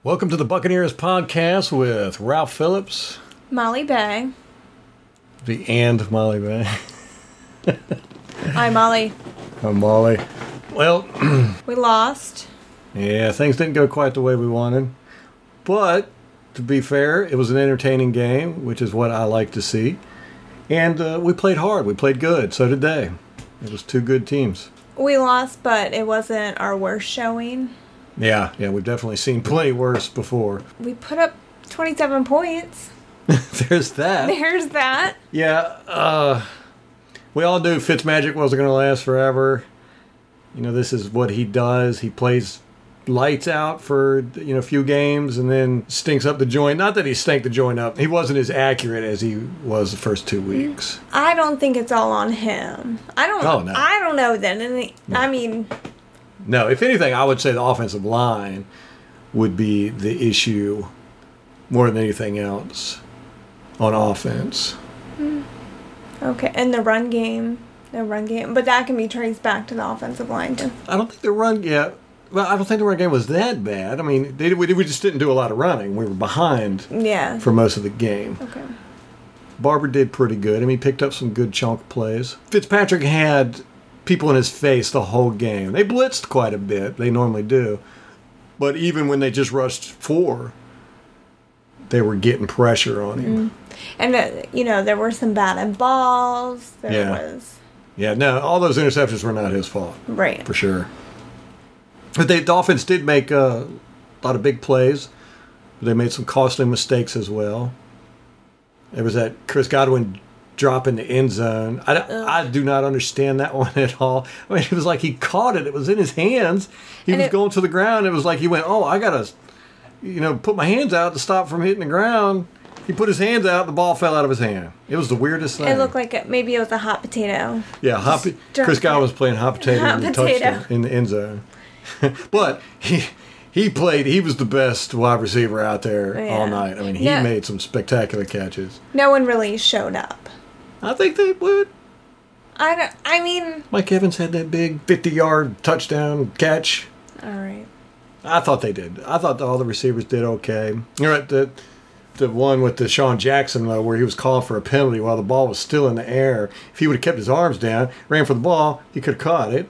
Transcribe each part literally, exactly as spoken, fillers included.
Welcome to the Buccaneers podcast with Ralph Phillips. Molly Bay. The and Molly Bay. Hi, Molly. I'm Molly. Well, we lost. Yeah, things didn't go quite the way we wanted. But, to be fair, it was an entertaining game, which is what I like to see. And uh, we played hard. We played good. So did they. It was two good teams. We lost, but it wasn't our worst showing. Yeah, yeah, we've definitely seen plenty worse before. We put up twenty-seven points. There's that. There's that. Yeah, uh, we all knew Fitzmagic wasn't going to last forever. You know, this is what he does. He plays lights out for, you know, a few games and then stinks up the joint. Not that he stank the joint up. He wasn't as accurate as he was the first two weeks. I don't think it's all on him. I don't Oh, no. I don't know then. And he, No. I mean... No, if anything, I would say the offensive line would be the issue more than anything else on offense. Okay, and the run game. The run game. But that can be traced back to the offensive line, too. I don't think the run, yeah, well, I don't think the run game was that bad. I mean, they, we, we just didn't do a lot of running. We were behind Yeah. for most of the game. Okay. Barber did pretty good. I mean, he picked up some good chunk plays. Fitzpatrick had people in his face the whole game. They blitzed quite a bit. They normally do. But even when they just rushed four, they were getting pressure on him. Mm. And, uh, you know, there were some batted balls. There Yeah. was... Yeah, no, all those interceptions were not his fault. Right. For sure. But they, the offense did make uh, a lot of big plays. They made some costly mistakes as well. There was that Chris Godwin drop in the end zone. I, I do not understand that one at all. I mean, it was like he caught it. It was in his hands. He And was it- going to the ground. It was like he went, oh, I got to, you know, put my hands out to stop from hitting the ground. He put his hands out. The ball fell out of his hand. It was the weirdest thing. It looked like it, maybe it was a hot potato. Yeah, hot, Just Chris drop Godwin it. was playing hot potato Hot in the potato. touchdown in the end zone. But he he played. He was the best wide receiver out there Yeah. all night. I mean, he Yeah. made some spectacular catches. No one really showed up. I think they would. I don't, I mean, Mike Evans had that big fifty-yard touchdown catch. all right. I thought they did. I thought all the receivers did okay. You're right. The the one with the Sean Jackson though, where he was calling for a penalty while the ball was still in the air. If he would have kept his arms down, ran for the ball, he could have caught it.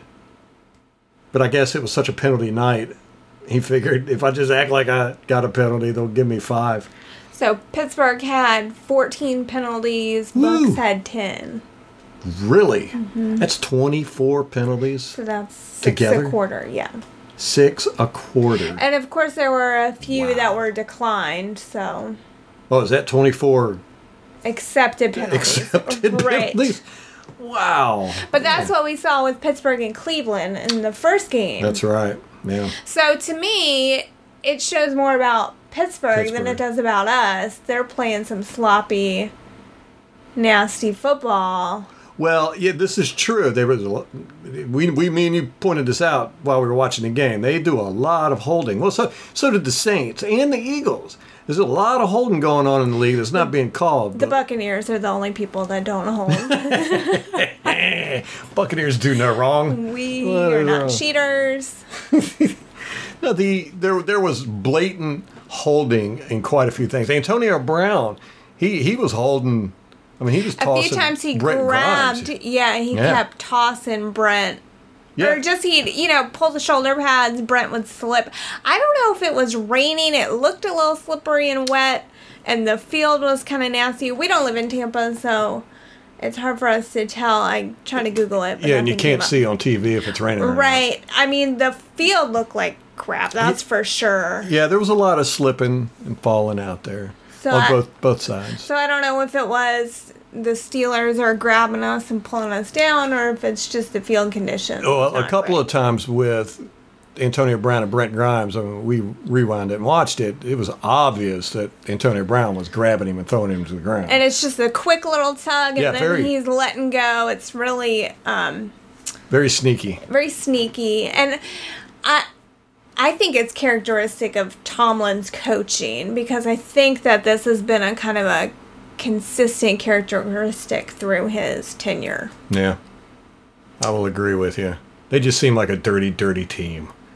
But I guess it was such a penalty night. He figured if I just act like I got a penalty, they'll give me five. So Pittsburgh had fourteen penalties. Woo. Bucks had ten. Really? That's twenty-four penalties. So that's six Together? a quarter. Yeah. Six a quarter. And of course, there were a few Wow. that were declined. So Oh, is that twenty-four accepted penalties. accepted right. penalties? Wow. But that's what we saw with Pittsburgh and Cleveland in the first game. That's right. Yeah. So to me, it shows more about Pittsburgh, than Pittsburgh. it does about us. They're playing some sloppy, nasty football. Well, yeah, this is true. There was a lot, we we me and you pointed this out while we were watching the game. They do a lot of holding. Well, so so did the Saints and the Eagles. There's a lot of holding going on in the league that's not being called. The but- Buccaneers are the only people that don't hold. Buccaneers do no wrong. We What are is not wrong? cheaters. No, the there there was blatant holding in quite a few things. Antonio Brown, he he was holding. I mean, he was A tossing. few times he Brent grabbed, Grimes. yeah, he Yeah. kept tossing Brent. Yeah. Or just he'd, you know, pull the shoulder pads, Brent would slip. I don't know if it was raining, it looked a little slippery and wet, and the field was kind of nasty. We don't live in Tampa, so it's hard for us to tell. I try to Google it. But Yeah, and you nothing came can't up. see on T V if it's raining. or not. Right. I mean, the field looked like crap, that's for sure. Yeah, there was a lot of slipping and falling out there So on I- both both sides. So I don't know if it was the Steelers are grabbing us and pulling us down, or if it's just the field conditions. Well, a not couple great. of times with Antonio Brown and Brent Grimes, I mean, we rewound it and watched it. It was obvious that Antonio Brown was grabbing him and throwing him to the ground. And it's just a quick little tug, and Yeah, then very- he's letting go. It's really um, Very sneaky. very sneaky, and I I think it's characteristic of Tomlin's coaching, because I think that this has been a kind of a consistent characteristic through his tenure. Yeah, I will agree with you. They just seem like a dirty, dirty team.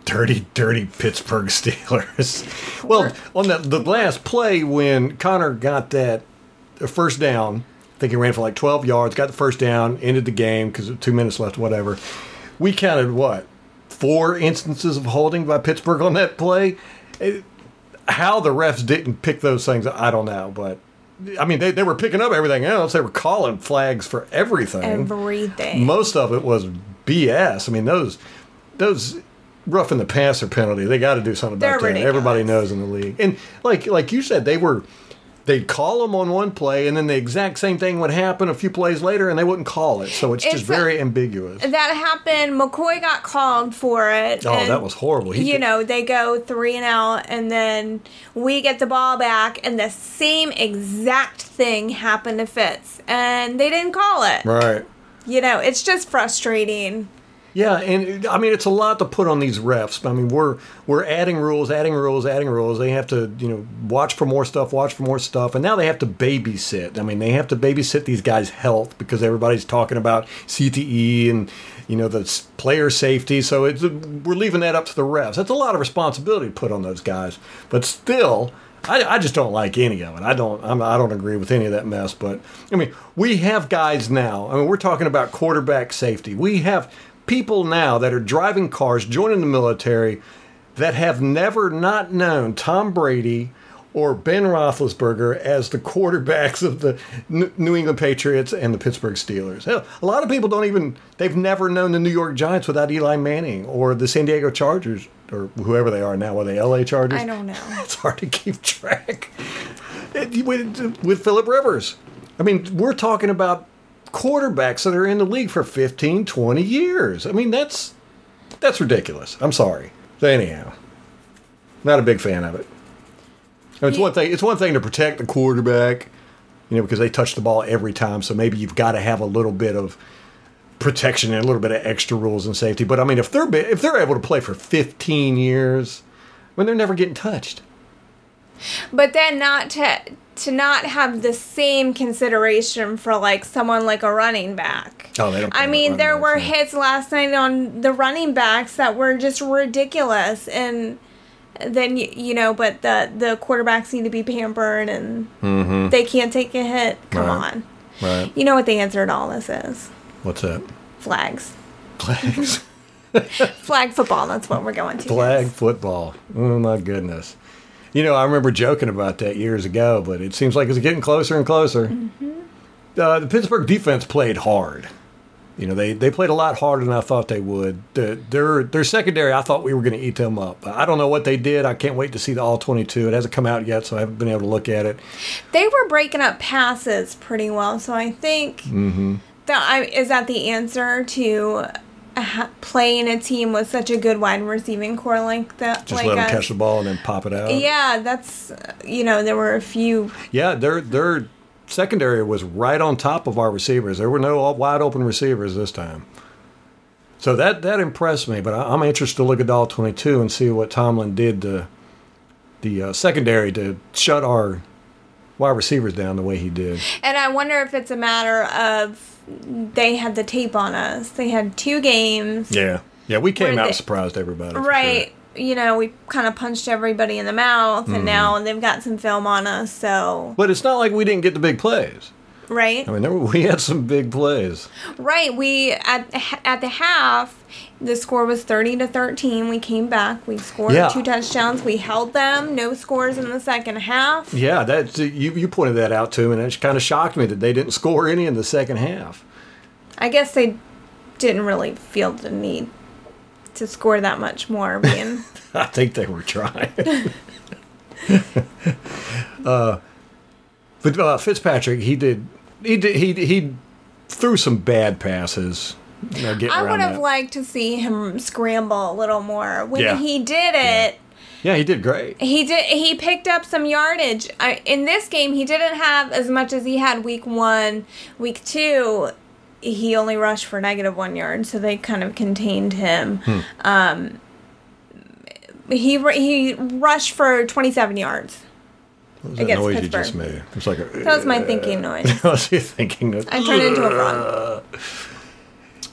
dirty, dirty Pittsburgh Steelers. Well, on that the last play when Connor got that first down, I think he ran for like twelve yards, got the first down, ended the game because two minutes left, whatever. We counted, what, four instances of holding by Pittsburgh on that play? It, how the refs didn't pick those things, I don't know. But, I mean, they, they were picking up everything else. They were calling flags for everything. Everything. Most of it was B S. I mean, those those roughing the passer penalty, they got to do something about They're that. ridiculous. Everybody knows in the league. And like like you said, they were... They'd call them on one play, and then the exact same thing would happen a few plays later, and they wouldn't call it. So it's, It's just very a- ambiguous. That happened. McCoy got called for it. Oh, and, that was horrible. He you did- know, they go three and out, and then we get the ball back, and the same exact thing happened to Fitz, and they didn't call it. Right. You know, it's just frustrating. Yeah, and I mean it's a lot to put on these refs. I mean we're we're adding rules, adding rules, adding rules. They have to you know watch for more stuff, watch for more stuff, and now they have to babysit. I mean they have to babysit these guys' health because everybody's talking about C T E and you know the s- player safety. So it's we're leaving that up to the refs. That's a lot of responsibility to put on those guys. But still, I, I just don't like any of it. I don't. I'm, I don't agree with any of that mess. But I mean we have guys now. I mean we're talking about quarterback safety. We have people now that are driving cars, joining the military, that have never not known Tom Brady or Ben Roethlisberger as the quarterbacks of the N- New England Patriots and the Pittsburgh Steelers. Hell, a lot of people don't even, they've never known the New York Giants without Eli Manning or the San Diego Chargers or whoever they are now. Are they L A Chargers? I don't know. It's hard to keep track. It- with, with Phillip Rivers. I mean, we're talking about quarterbacks that are in the league for fifteen, twenty years. I mean, that's that's ridiculous. I'm sorry. But anyhow, not a big fan of it. I mean, it's Yeah. one thing. It's one thing to protect the quarterback, you know, because they touch the ball every time. So maybe you've got to have a little bit of protection and a little bit of extra rules and safety. But I mean, if they're bi- if they're able to play for fifteen years, I mean, they're never getting touched. But then not to to not have the same consideration for like someone like a running back. Oh, they don't. I care mean, about there running were backs, no. hits last night on the running backs that were just ridiculous, and then you, you know, but the the quarterbacks need to be pampered, and Mhm. they can't take a hit. Come Right. on, Right. you know what the answer to all this is? What's that? Flags, Flags. flag football. That's what we're going to. Flag football. Oh my goodness. You know, I remember joking about that years ago, but it seems like it's getting closer and closer. Mm-hmm. Uh, the Pittsburgh defense played hard. You know, they, they played a lot harder than I thought they would. The, their their secondary, I thought we were going to eat them up. I don't know what they did. I can't wait to see the all twenty-two. It hasn't come out yet, so I haven't been able to look at it. They were breaking up passes pretty well, so I think Mm-hmm. that I, is that the answer to uh, playing a team with such a good wide receiving core like that. Just like let them us. catch the ball and then pop it out. Yeah, that's uh, you know there were a few. Yeah, their their secondary was right on top of our receivers. There were no all wide open receivers this time. So that that impressed me. But I, I'm interested to look at the all twenty-two and see what Tomlin did to the uh, secondary to shut our wide receivers down the way he did. And I wonder if it's a matter of they had the tape on us. They had two games. Yeah, yeah, we came Where out they- and surprised everybody. for Right. You know, we kind of punched everybody in the mouth, Mm-hmm. and now they've got some film on us, so. sure. But it's not like we didn't get the big plays. Right? I mean, there were, we had some big plays. Right. We, at, at the half, the score was thirty to thirteen. We came back. We scored Yeah. two touchdowns. We held them. No scores in the second half. Yeah, that you you pointed that out to me, and it kind of shocked me that they didn't score any in the second half. I guess they didn't really feel the need to score that much more, being. I think they were trying. uh, but uh, Fitzpatrick, he did, he did, he he threw some bad passes. You know, getting I around would have that. liked to see him scramble a little more. When Yeah. he did it, Yeah, he did great. he did. He picked up some yardage. I, in this game, he didn't have as much as he had week one. Week two, he only rushed for negative one yard, so they kind of contained him. Hmm. Um, he ru- he rushed for twenty-seven yards. What was that Against noise Pittsburgh. you just made? It's like a, That was my thinking noise. That was your thinking noise. I turned into a frog.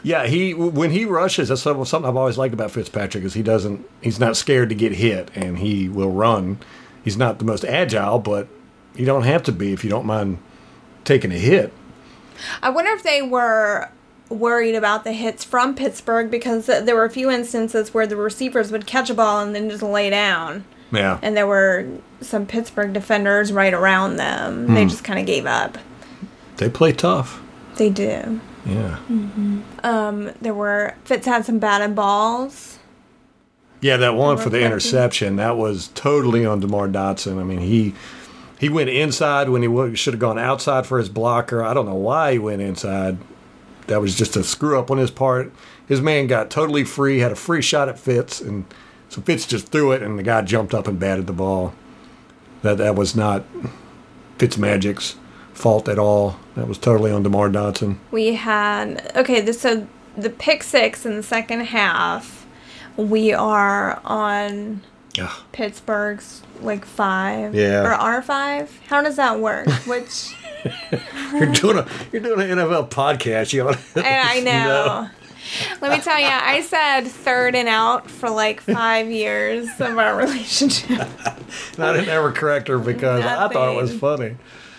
Yeah, he when he rushes, that's something I've always liked about Fitzpatrick is he doesn't he's not scared to get hit, and he will run. He's not the most agile, but you don't have to be if you don't mind taking a hit. I wonder if they were worried about the hits from Pittsburgh, because there were a few instances where the receivers would catch a ball and then just lay down. Yeah. And there were some Pittsburgh defenders right around them. Hmm. They just kind of gave up. They play tough. They do. Yeah. Mm-hmm. Um, there were, Fitz had some batted balls. Yeah, that one for the interception, that was totally on DeMar Dotson. I mean, he he went inside when he should have gone outside for his blocker. I don't know why he went inside. That was just a screw up on his part. His man got totally free, had a free shot at Fitz, and so Fitz just threw it, and the guy jumped up and batted the ball. That that was not Fitzmagic's fault at all. That was totally on DeMar Dotson. We had, okay, this, so the pick six in the second half, we are on yeah. Pittsburgh's, like, five. Yeah. Or R five? How does that work? Which... you're doing a you're doing an N F L podcast. You know? I know. No. Let me tell you, I said third and out for like five years of our relationship. And I didn't ever correct her because Nothing. I thought it was funny.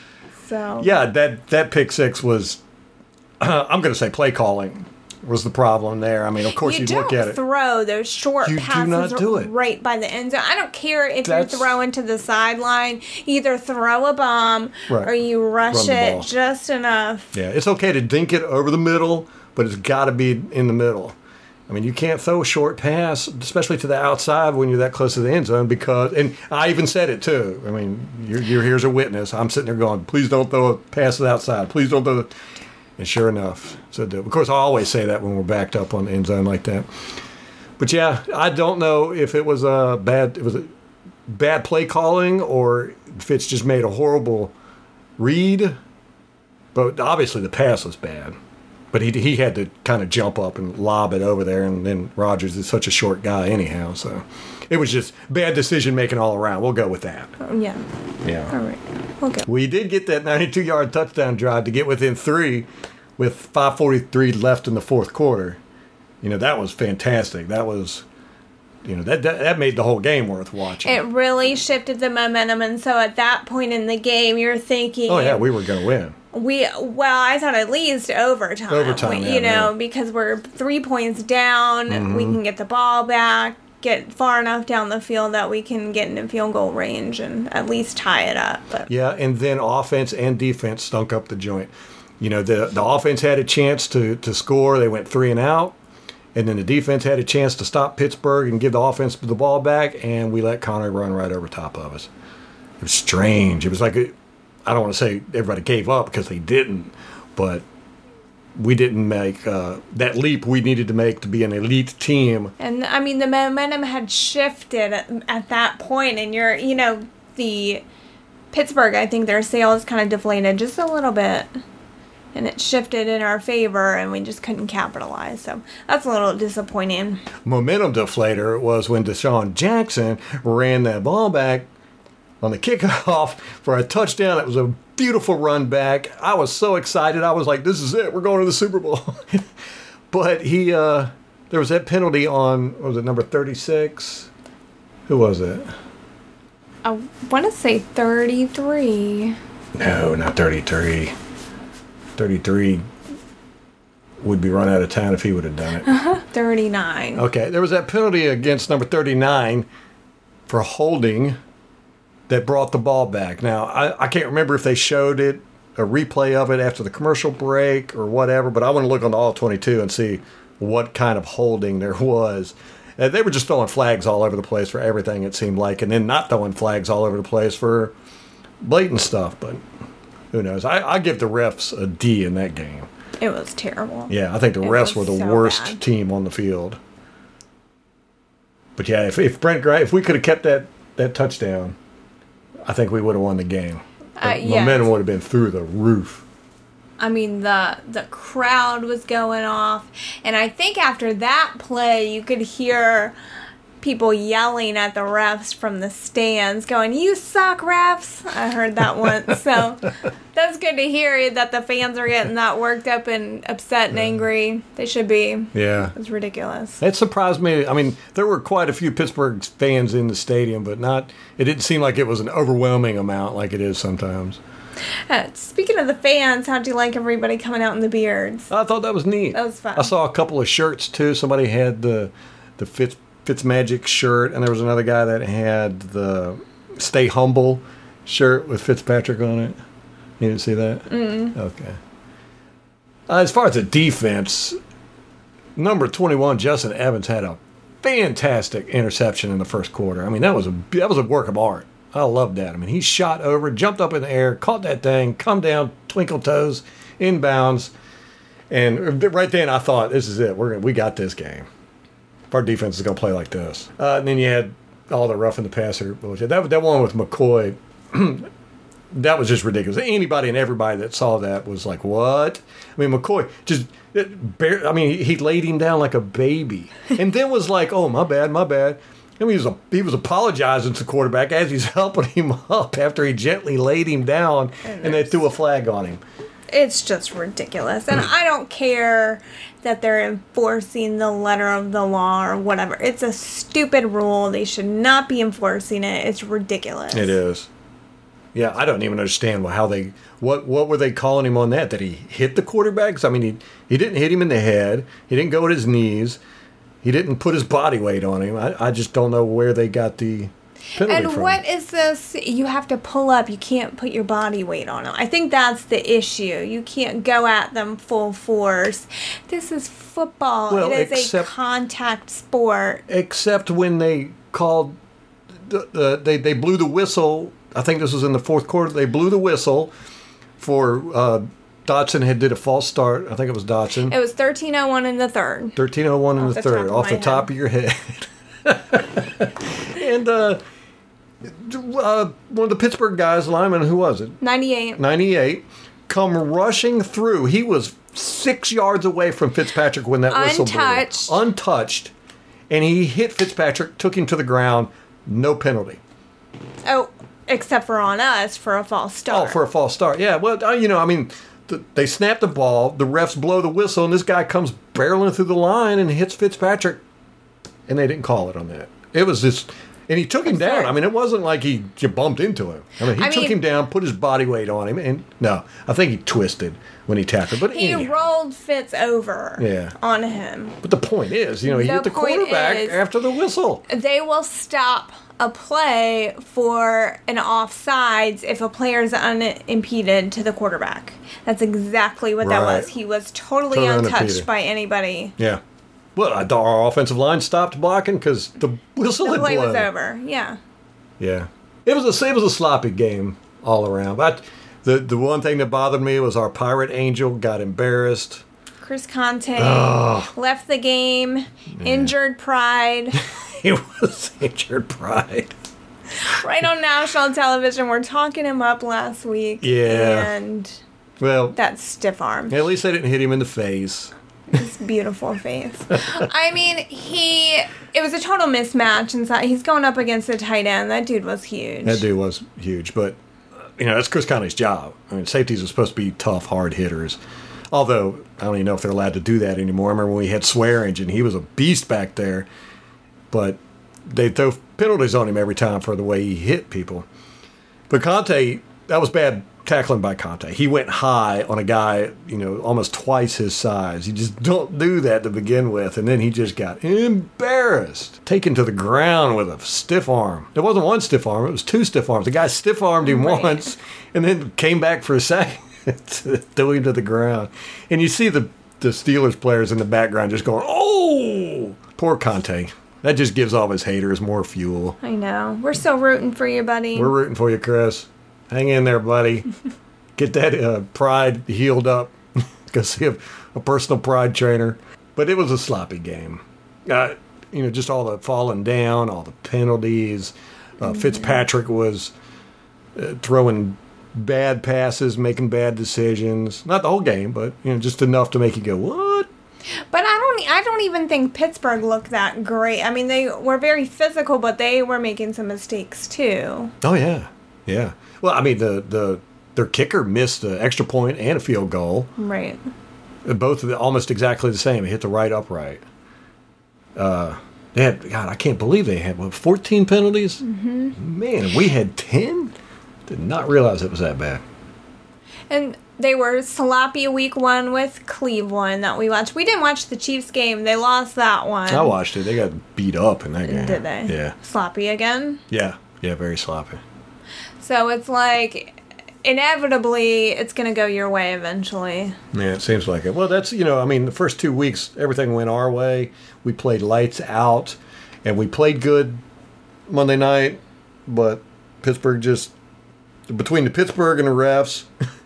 So yeah, that that pick six was. Uh, I'm going to say play calling was the problem there. I mean, of course, you look at it. Throw those short you passes do not do it. right by the end zone. I don't care if That's, you're throwing to the sideline. Either throw a bomb right. or you rush Run it just enough. Yeah, it's okay to dink it over the middle, but it's got to be in the middle. I mean, you can't throw a short pass, especially to the outside when you're that close to the end zone, because, and I even said it too. I mean, you're, you're here's a witness. I'm sitting there going, please don't throw a pass to the outside. Please don't throw the... And sure enough, so of course I always say that when we're backed up on the end zone like that. But yeah, I don't know if it was a bad, it was a bad play calling or Fitz just made a horrible read. But obviously the pass was bad. But he he had to kind of jump up and lob it over there, and then Rodgers is such a short guy anyhow, so it was just bad decision making all around. We'll go with that. Oh, yeah. Yeah. All right. Okay. We did get that ninety-two yard touchdown drive to get within three with five forty-three left in the fourth quarter. You know, that was fantastic. That was, you know, that that, that made the whole game worth watching. It really shifted the momentum, and so at that point in the game, you're thinking, oh, yeah, we were going to win. We well, I thought at least overtime. Overtime, we, yeah, you know, yeah. because we're three points down. Mm-hmm. We can get the ball back, get far enough down the field that we can get into field goal range and at least tie it up. But. Yeah, and then offense and defense stunk up the joint. You know, the the offense had a chance to, to score. They went three and out. And then the defense had a chance to stop Pittsburgh and give the offense the ball back, and we let Connor run right over top of us. It was strange. It was like, a, I don't want to say everybody gave up because they didn't, but we didn't make uh, that leap we needed to make to be an elite team. And, I mean, the momentum had shifted at, at that point, and you're, you know, the Pittsburgh, I think their sales kind of deflated just a little bit. And it shifted in our favor, and we just couldn't capitalize. So that's a little disappointing. Momentum deflator was when Deshaun Jackson ran that ball back on the kickoff for a touchdown. It was a beautiful run back. I was so excited. I was like, this is it. We're going to the Super Bowl. But he, uh, there was that penalty on, what was it, number thirty-six? Who was it? I want to say thirty-three. No, not thirty-three. thirty-three would be run out of town if he would have done it. Uh-huh. thirty-nine. Okay, there was that penalty against number thirty-nine for holding that brought the ball back. Now, I, I can't remember if they showed it, a replay of it after the commercial break or whatever, but I want to look on the all twenty-two and see what kind of holding there was. And they were just throwing flags all over the place for everything, it seemed like, and then not throwing flags all over the place for blatant stuff, but... Who knows? I, I give the refs a D in that game. It was terrible. Yeah, I think the it refs were the so worst bad. team on the field. But yeah, if if Brent Gray, if we could have kept that, that touchdown, I think we would have won the game. The uh, yes. momentum would have been through the roof. I mean, the the crowd was going off, and I think after that play, you could hear people yelling at the refs from the stands, going, "You suck, refs!" I heard that once. So that's good to hear that the fans are getting that worked up and upset and angry. They should be. Yeah. It's ridiculous. It surprised me. I mean, there were quite a few Pittsburgh fans in the stadium, but not. It didn't seem like it was an overwhelming amount like it is sometimes. Uh, speaking of the fans, how do you like everybody coming out in the beards? I thought that was neat. That was fun. I saw a couple of shirts too. Somebody had the the Fitz Fitzmagic shirt, and there was another guy that had the Stay Humble shirt with Fitzpatrick on it. You didn't see that? Mm-mm. Okay. Uh, as far as the defense, number twenty-one, Justin Evans, had a fantastic interception in the first quarter. I mean, that was a that was a work of art. I loved that. I mean, he shot over, jumped up in the air, caught that thing, come down, twinkle toes, inbounds, and right then I thought, this is it. We're gonna, we got this game. Our defense is going to play like this. Uh, and then you had all the roughing the passer bullshit. That that one with McCoy, that was just ridiculous. Anybody and everybody that saw that was like, what? I mean, McCoy just, it, bare, I mean, he, he laid him down like a baby, and then was like, oh, my bad, my bad. I mean, he was, a, he was apologizing to the quarterback as he's helping him up after he gently laid him down, and they threw a flag on him. It's just ridiculous. And I don't care that they're enforcing the letter of the law or whatever. It's a stupid rule. They should not be enforcing it. It's ridiculous. It is. Yeah, I don't even understand how they, what what were they calling him on that? That he hit the quarterback? 'Cause, I mean, he, he didn't hit him in the head. He didn't go at his knees. He didn't put his body weight on him. I, I just don't know where they got the penalty and from. what is this? You have to pull up. You can't put your body weight on them. I think that's the issue. You can't go at them full force. This is football. Well, it is except, a contact sport. Except when they called, the, the, they, they blew the whistle. I think this was in the fourth quarter. They blew the whistle for uh, Dotson had did a false start. I think it was Dotson. It was thirteen oh one in the third. thirteen oh one in Off the the third, top of off my the head. top of your head. And uh, uh, one of the Pittsburgh guys, lineman, who was it? ninety-eight. ninety-eight, come rushing through. He was six yards away from Fitzpatrick when that whistle Untouched. blew. Untouched. And he hit Fitzpatrick, took him to the ground, no penalty. Oh, except for on us for a false start. Oh, for a false start. Yeah, well, uh, you know, I mean, th- they snap the ball, the refs blow the whistle, and this guy comes barreling through the line and hits Fitzpatrick, and they didn't call it on that. It was just, and he took him down. I mean, it wasn't like he you bumped into him. I mean, he I took mean- him down, put his body weight on him, and no, I think he twisted when he tackled. But He anyhow. rolled Fitz over Yeah. on him. But the point is, you know, he The hit the point quarterback is- after the whistle. They will stop a play for an offsides if a player is unimpeded to the quarterback. That's exactly what that Right. was. He was totally, Totally untouched unimpeded. by anybody. Yeah. Well, I thought our offensive line stopped blocking because the whistle The had play blown. was over. Yeah. Yeah, it was a it was a sloppy game all around. But the the one thing that bothered me was our Pirate Angel got embarrassed. Chris Conte Oh. left the game, injured pride. He was injured pride. Right on national television. We're talking him up last week. Yeah. And Well, that stiff arm. at least they didn't hit him in the face. His beautiful face. I mean, he. It was a total mismatch. Inside, he's going up against the tight end. That dude was huge. That dude was huge, but you know that's Chris Conley's job. I mean, safeties are supposed to be tough, hard hitters. Although I don't even know if they're allowed to do that anymore. I remember when we had Swearingen, he was a beast back there, but they throw penalties on him every time for the way he hit people. But Conte, that was bad tackling by Conte. He went high on a guy, you know, almost twice his size. You just don't do that to begin with. And then he just got embarrassed. Taken to the ground with a stiff arm. There wasn't one stiff arm, it was two stiff arms. The guy stiff armed him Right. once and then came back for a second to throw him to the ground. And you see the, the Steelers players in the background just going, oh, poor Conte. That just gives all his haters more fuel. I know. We're so rooting for you, buddy. We're rooting for you, Chris. Hang in there, buddy. Get that uh, pride healed up. Go see a, a personal pride trainer. But it was a sloppy game. Uh, you know, just all the falling down, all the penalties. Uh, Fitzpatrick was uh, throwing bad passes, making bad decisions. Not the whole game, but you know, just enough to make you go, what? But I don't. think I don't even think Pittsburgh looked that great. I mean, they were very physical, but they were making some mistakes too. Oh yeah, yeah. Well, I mean, the the their kicker missed an extra point and a field goal. Right. Both of them almost exactly the same. It hit the right upright. Uh, they had God. I can't believe they had what, fourteen penalties. Mm-hmm. Man, we had ten. Did not realize it was that bad. And they were sloppy week one with Cleveland that we watched. We didn't watch the Chiefs game. They lost that one. I watched it. They got beat up in that game. Did they? Yeah. Sloppy again? Yeah. Yeah, very sloppy. So it's like, inevitably, it's going to go your way eventually. Yeah, it seems like it. Well, that's, you know, I mean, the first two weeks, everything went our way. We played lights out, and we played good Monday night, but Pittsburgh just, between the Pittsburgh and the refs,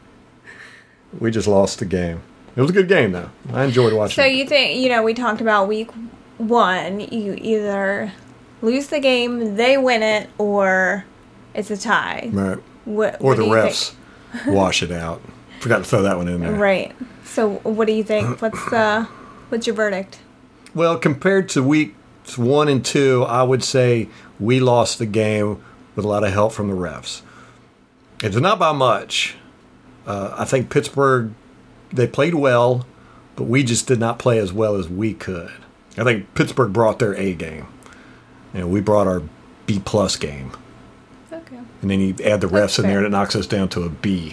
we just lost the game. It was a good game, though. I enjoyed watching so it. So you think, you know, we talked about week one, you either lose the game, they win it, or it's a tie. Right. What, or what the do you refs think? wash it out. Forgot to throw that one in there. Right. So what do you think? What's uh, what's your verdict? Well, compared to weeks one and two, I would say we lost the game with a lot of help from the refs. It's not by much. Uh, I think Pittsburgh, they played well, but we just did not play as well as we could. I think Pittsburgh brought their A game, and we brought our B plus game. Okay. And then you add the refs That's in there, fair. and it knocks us down to a B.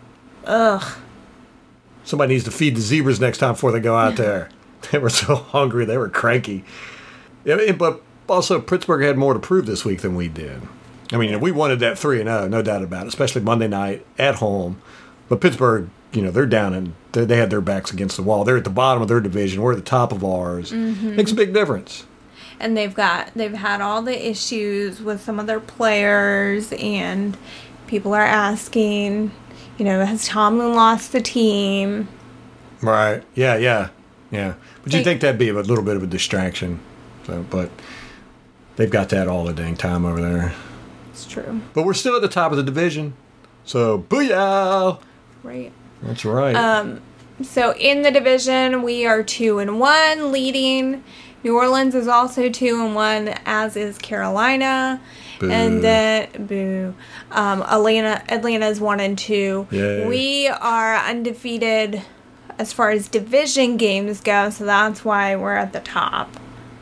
Ugh. Somebody needs to feed the zebras next time before they go out there. They were so hungry, they were cranky. Yeah, but also, Pittsburgh had more to prove this week than we did. I mean, we wanted that three and oh, no doubt about it, especially Monday night at home. But Pittsburgh, you know, they're down and they they had their backs against the wall. They're at the bottom of their division. We're at the top of ours. Mm-hmm. Makes a big difference. And they've got they've had all the issues with some of their players, and people are asking, you know, has Tomlin lost the team? Right. Yeah, yeah, yeah. But They- you'd think that'd be a little bit of a distraction. So, but they've got that all the dang time over there. It's true. But we're still at the top of the division. So, booyah! Right. That's right. Um, so in the division, we are two and one, leading. New Orleans is also two and one, as is Carolina, Boo. and then boo. Um, Atlanta, Atlanta is one and two. Yay. We are undefeated as far as division games go, so that's why we're at the top.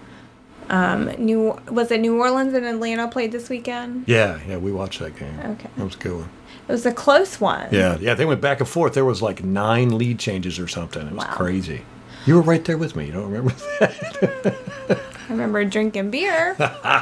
Um, New was it New Orleans and Atlanta played this weekend? yeah, yeah, we watched that game. Okay. That was a good one. It was a close one. Yeah, yeah, they went back and forth. There was like nine lead changes or something. It was Wow. crazy. You were right there with me. You don't remember that? I remember drinking beer.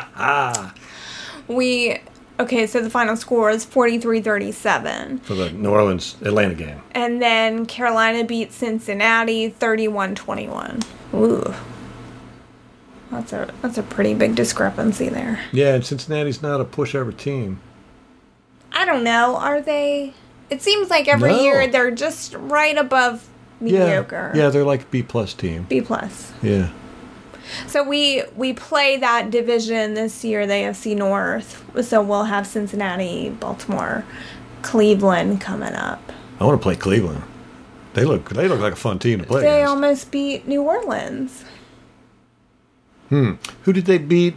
we, okay, so the final score is forty-three thirty-seven. For the New Orleans Atlanta game. And then Carolina beat Cincinnati thirty-one twenty-one. Ooh. That's a, that's a pretty big discrepancy there. Yeah, and Cincinnati's not a pushover team. I don't know. Are they? It seems like every No. year they're just right above mediocre. Yeah, yeah, they're like a B plus team. B plus. Yeah. So we we play that division this year, the A F C North. So we'll have Cincinnati, Baltimore, Cleveland coming up. I want to play Cleveland. They look they look like a fun team to play They against. almost beat New Orleans. Hmm. Who did they beat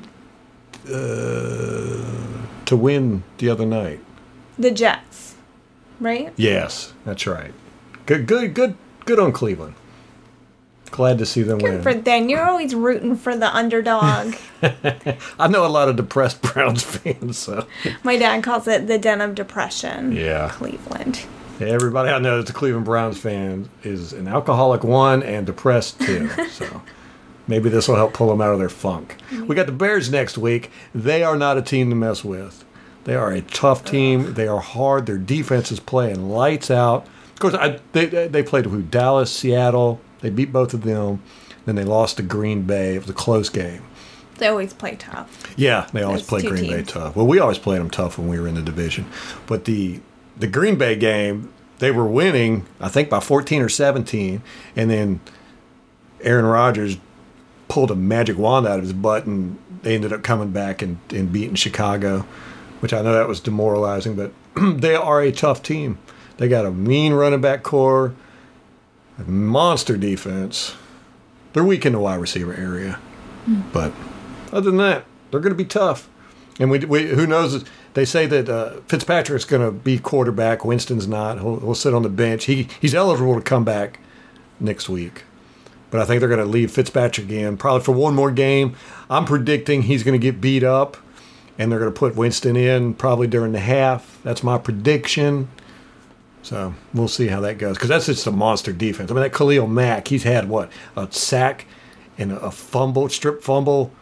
uh, to win the other night? The Jets, right? Yes, that's right. Good, good, good, good on Cleveland. Glad to see them Good win. for them. You're always rooting for the underdog. I know a lot of depressed Browns fans, so My dad calls it the den of depression. Yeah. Cleveland. everybody I know that's a Cleveland Browns fan is an alcoholic one and depressed two. So maybe this will help pull them out of their funk. We got the Bears next week. They are not a team to mess with. They are a tough team. They are hard. Their defense is playing lights out. Of course, I, they they played who? Dallas, Seattle. They beat both of them. Then they lost to Green Bay. It was a close game. They always play tough. Yeah, they always Those play two Green Bay teams. tough. Well, we always played them tough when we were in the division. But the the Green Bay game, they were winning, I think, by fourteen or seventeen. And then Aaron Rodgers pulled a magic wand out of his butt, and they ended up coming back and, and beating Chicago, which I know that was demoralizing. But they are a tough team. They got a mean running back core, a monster defense. they're weak in the wide receiver area. Mm. But other than that, they're going to be tough. And we, we who knows? They say that uh, Fitzpatrick's going to be quarterback. Winston's not. He'll, he'll sit on the bench. He he's eligible to come back next week. But I think they're going to leave Fitzpatrick in probably for one more game. I'm predicting he's going to get beat up, and they're going to put Winston in probably during the half. That's my prediction. So we'll see how that goes because that's just a monster defense. I mean, that Khalil Mack, he's had what, a sack and a fumble, strip fumble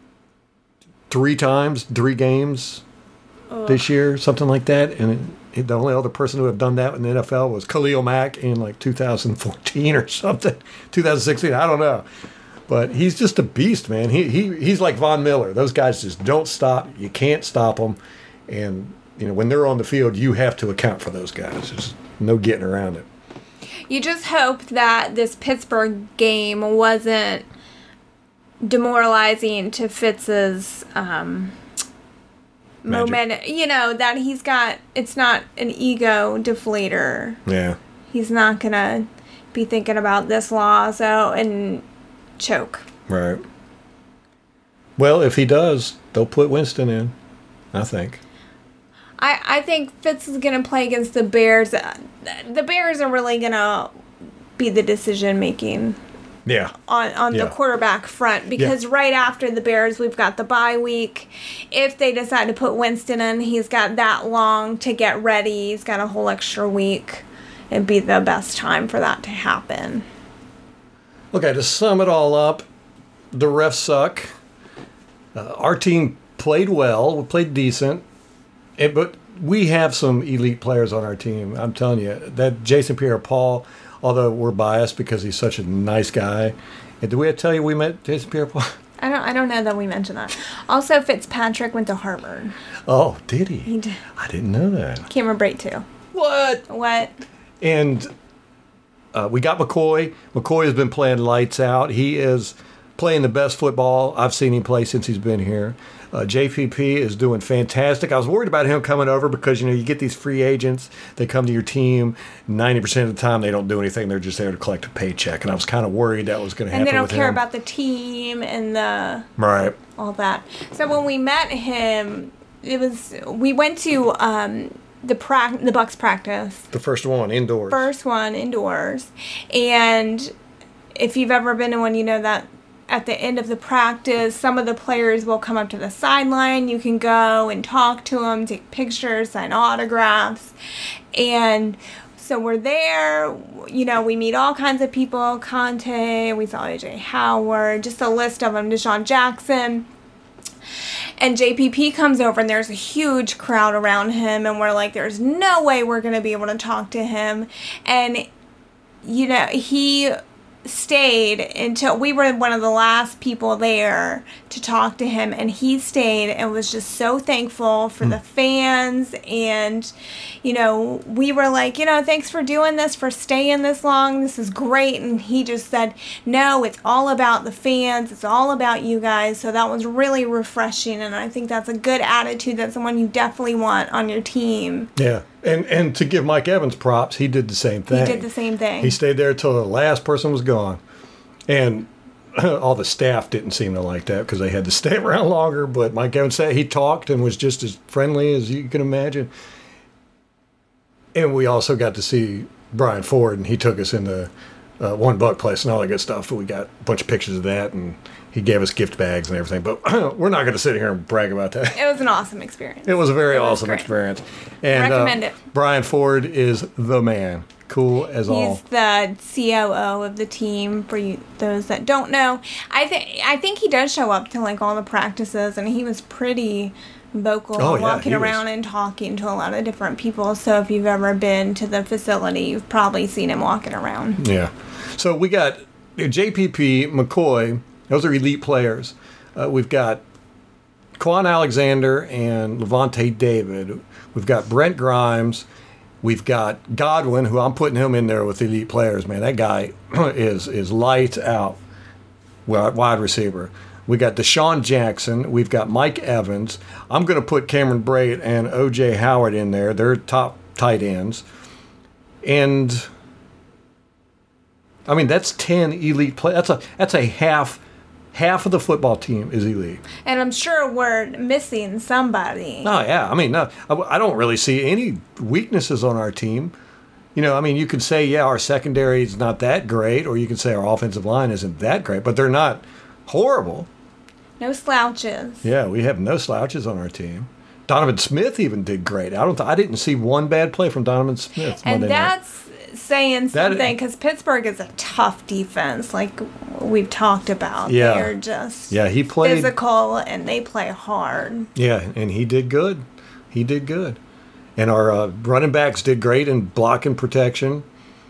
three times, three games Ugh. this year, something like that. And it, the only other person who have done that in the N F L was Khalil Mack in like two thousand fourteen or something, two thousand sixteen. I don't know. But he's just a beast, man. He he He's like Von Miller. Those guys just don't stop. You can't stop them. And, you know, when they're on the field, you have to account for those guys. There's no getting around it. You just hope that this Pittsburgh game wasn't demoralizing to Fitz's um, momentum. You know, that he's got, it's not an ego deflator. Yeah. He's not going to be thinking about this loss so, and choke. Right. Well, if he does, they'll put Winston in, I think. I, I think Fitz is going to play against the Bears. The Bears are really going to be the decision-making yeah. on, on yeah. the quarterback front because yeah. right after the Bears, we've got the bye week. If they decide to put Winston in, he's got that long to get ready. He's got a whole extra week. It'd be the best time for that to happen. Okay, to sum it all up, the refs suck. Uh, our team played well. We played decent. It, but we have some elite players on our team. I'm telling you, that Jason Pierre-Paul, although we're biased because he's such a nice guy. And did we tell you we met Jason Pierre-Paul? I don't I don't know that we mentioned that. Also, Fitzpatrick went to Harvard. Oh, did he? He did. I didn't know that. Cameron Brate, too. What? What? And uh, we got McCoy. McCoy has been playing lights out. He is playing the best football I've seen him play since he's been here. Uh, J P P is doing fantastic. I was worried about him coming over because, you know, you get these free agents. They come to your team. ninety percent of the time, they don't do anything. They're just there to collect a paycheck. And I was kind of worried that was going to happen with him. And they don't care about the team and the... Right. All that. So when we met him, it was... We went to um, the pra- the Bucks practice. The first one, indoors. First one, indoors. And if you've ever been to one, you know that at the end of the practice, some of the players will come up to the sideline. You can go and talk to them, take pictures, sign autographs. And so we're there. You know, we meet all kinds of people. Conte, we saw A J Howard, just a list of them, Deshaun Jackson. And J P P comes over, and there's a huge crowd around him. And we're like, there's no way we're going to be able to talk to him. And, you know, he stayed until we were one of the last people there to talk to him, and he stayed and was just so thankful for mm. the fans. And, you know, we were like, you know, thanks for doing this, for staying this long. This is great. And he just said, no, it's all about the fans. It's all about you guys. So that was really refreshing. And I think that's a good attitude. That's someone you definitely want on your team. Yeah. And and to give Mike Evans props, he did the same thing. He did the same thing. He stayed there until the last person was gone. And all the staff didn't seem to like that because they had to stay around longer. But Mike Evans said he talked and was just as friendly as you can imagine. And we also got to see Brian Ford, and he took us in the uh, One Buck place and all that good stuff. We got a bunch of pictures of that, and he gave us gift bags and everything. But we're not going to sit here and brag about that. It was an awesome experience. It was a very awesome great. experience. And recommend uh, it. Brian Ford is the man. Cool as He's all. He's the C O O of the team, for you, those that don't know. I, th- I think he does show up to like all the practices, and he was pretty vocal, oh, yeah, walking he around was. and talking to a lot of different people. So if you've ever been to the facility, you've probably seen him walking around. Yeah. So we got J P P, McCoy. Those are elite players. Uh, we've got Quan Alexander and Levante David. We've got Brent Grimes. We've got Godwin, who I'm putting him in there with elite players, man. That guy is is lights out, wide receiver. We got Deshaun Jackson. We've got Mike Evans. I'm going to put Cameron Brate and O J Howard in there. They're top tight ends. And I mean, that's ten elite play. That's a that's a half half of the football team is elite. And I'm sure we're missing somebody. Oh yeah, I mean, no, I, I don't really see any weaknesses on our team. You know, I mean, you could say, yeah, our secondary is not that great, or you can say our offensive line isn't that great, but they're not horrible. No slouches. Yeah, we have no slouches on our team. Donovan Smith even did great. I don't. Th- I didn't see one bad play from Donovan Smith. And Monday that's night. saying That- something because Pittsburgh is a tough defense, like we've talked about. Yeah. They're just Yeah, he played physical and they play hard. Yeah, and he did good. He did good. And our uh, running backs did great in blocking protection.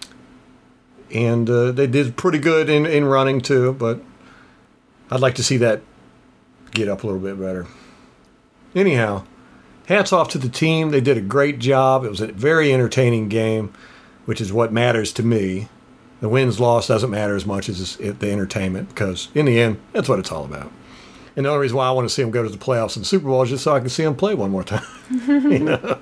And uh, they did pretty good in, in running too, but I'd like to see that get up a little bit better. Anyhow, hats off to the team. They did a great job. It was a very entertaining game, which is what matters to me. The wins, loss doesn't matter as much as the entertainment, because in the end, that's what it's all about. And the only reason why I want to see them go to the playoffs and the Super Bowl is just so I can see them play one more time. You know?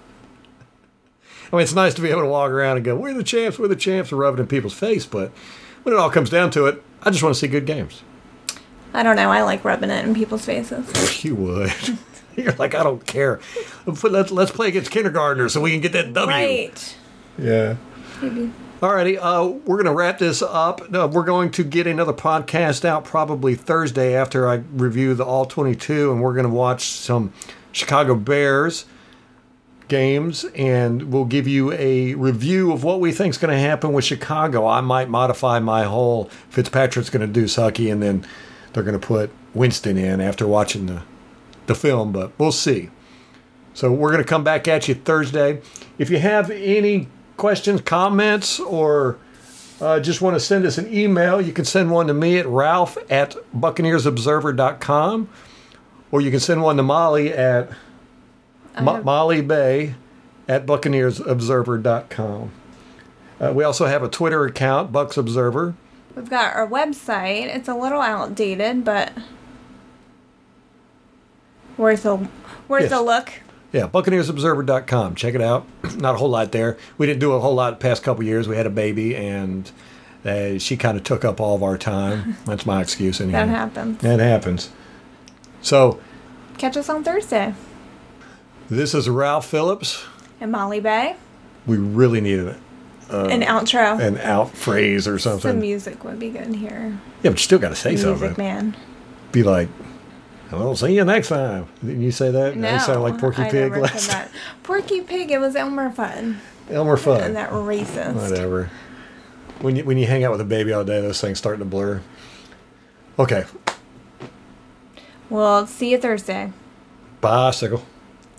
I mean, it's nice to be able to walk around and go, we're the champs, we're the champs, and rub it in people's face. But when it all comes down to it, I just want to see good games. I don't know. I like rubbing it in people's faces. You would. You're like, I don't care. Let's, let's play against kindergartners so we can get that W. Right. Yeah. Maybe. Alrighty, uh, we're going to wrap this up. No, we're going to get another podcast out probably Thursday after I review the All twenty-two, and we're going to watch some Chicago Bears games, and we'll give you a review of what we think is going to happen with Chicago. I might modify my whole Fitzpatrick's going to do sucky, and then they're going to put Winston in after watching the, the film, but we'll see. So we're going to come back at you Thursday. If you have any questions, comments, or uh, just want to send us an email, you can send one to me at ralph at buccaneers observer dot com, or you can send one to Molly at Mo- Molly Bay at buccaneers observer dot com. Uh, we also have a Twitter account, Bucks Observer. We've got our website. It's a little outdated, but worth a worth Yes. a look. Yeah, buccaneers observer dot com. Check it out. Not a whole lot there. We didn't do a whole lot the past couple years. We had a baby, and uh, she kind of took up all of our time. That's my excuse anyway. That happens. That happens. So, Catch us on Thursday. this is Ralph Phillips. And Molly Bay. We really needed uh, An outro. an out phrase or something. Some music would be good here. Yeah, but you still got to say Music something. man. Be like, "Well, see you next time." Didn't you say that? No, You sound like Porky I Pig never last said that. Porky Pig. It was Elmer Fudd. Elmer Fudd. And that racist. Whatever. When you when you hang out with a baby all day, those things start to blur. Okay. Well, see you Thursday. Bicycle.